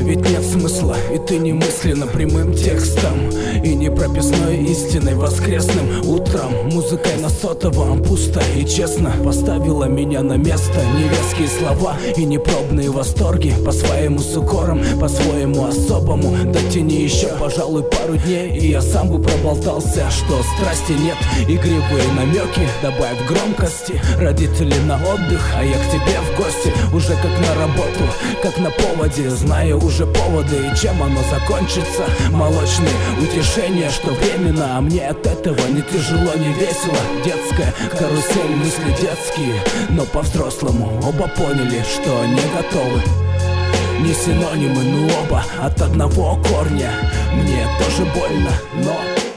ведь нет смысла, и ты не мысленно прямым текстом, и не прописной истиной воскресным утром. Музыкой на сотовом пусто и честно поставила меня на место. Невеские слова и непробные восторги, по-своему с укором, по-своему особому. Дотяни еще, пожалуй, пару дней, и я сам бы проболтался, что страсти нет. Игривые намеки, добавь громкости. Родители на отдых, а я к тебе в гости. Уже как на работу, как на поводе, знаю уже поводы и чем оно закончится. Молочные утешения, что временно, а мне от этого не тяжело, не весело. Детская карусель, мысли детские, но по-взрослому оба поняли, что не готовы. Не синонимы, но оба от одного корня. Мне тоже больно, но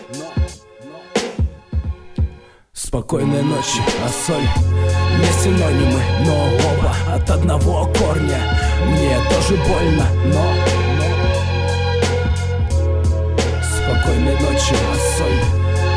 спокойной ночи, а соль. Не синонимы, но оба от одного корня. Мне тоже больно, но спокойной ночи, а соль.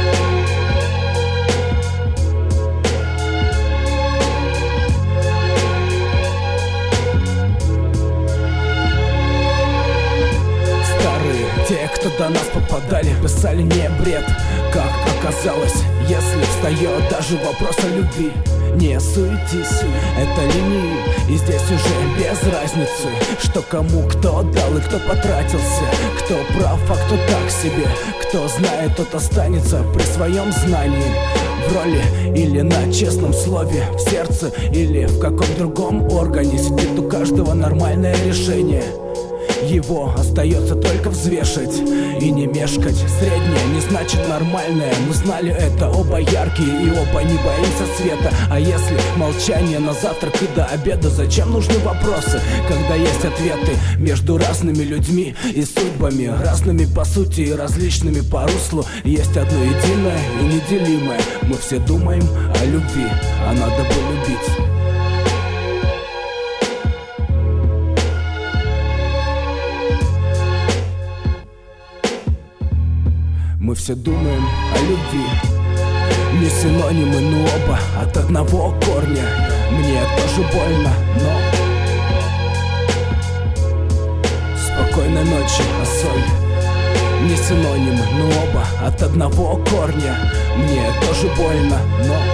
Те, кто до нас попадали, писали не бред. Как оказалось, если встает даже вопрос о любви, не суетись, это линии, и здесь уже без разницы, что кому кто дал и кто потратился, кто прав, а кто так себе. Кто знает, тот останется при своем знании, в роли или на честном слове, в сердце или в каком другом органе сидит у каждого нормальное решение. Его остается только взвешать и не мешкать. Среднее не значит нормальное. Мы знали это, оба яркие и оба не боимся света. А если молчание на завтрак и до обеда, зачем нужны вопросы, когда есть ответы между разными людьми и судьбами, разными по сути и различными по руслу? Есть одно единое и неделимое. Мы все думаем о любви, а надо бы любить. Мы все думаем о любви. Не синонимы, но оба от одного корня. Мне тоже больно, но спокойной ночи, а соль. Не синонимы, но оба от одного корня. Мне тоже больно, но